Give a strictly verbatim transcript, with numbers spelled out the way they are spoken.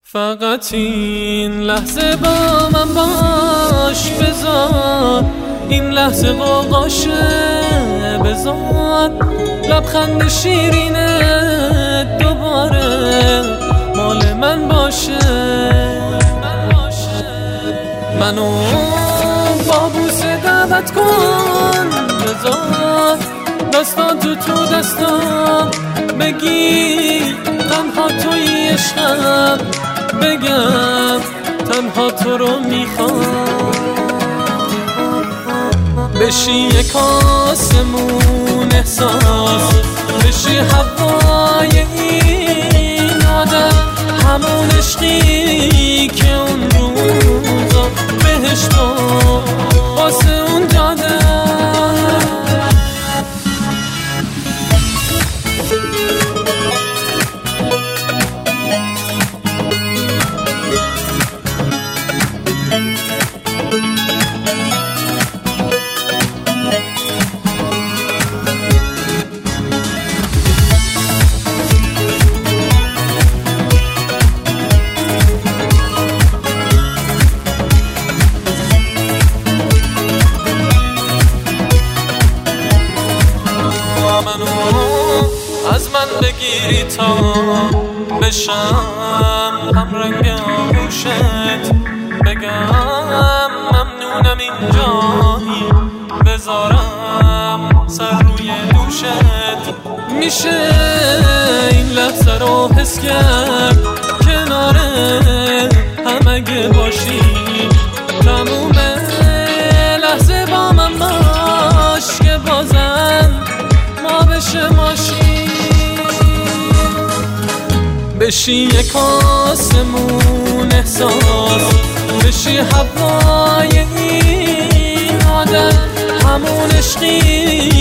فقط این لحظه با من باش، بذار این لحظه قوقاشه، بذار لبخند شیرینه دوباره مال من باشه. منو با بوسه دعوت کن، بذار دستان تو تو دستان، بگی تنها توی عشقم، بگم تنها تو رو میخوام. بشی یک آسمون احساس، بشی هوای این آدم، همون عشقی که اون روزا بهش تو واسه اون دادم. از من بگیری تا بشم هم رنگ آغوشت، بگم ممنونم این جایی، بذارم سر روی دوشت. میشه این لحظه رو حس کرد، کنار هم اگه باشی تمومه. لحظه با من باش که بازم ما بشه ماشی، بشی یک آسمون احساس، بشی هوای این آدم، همون عشقی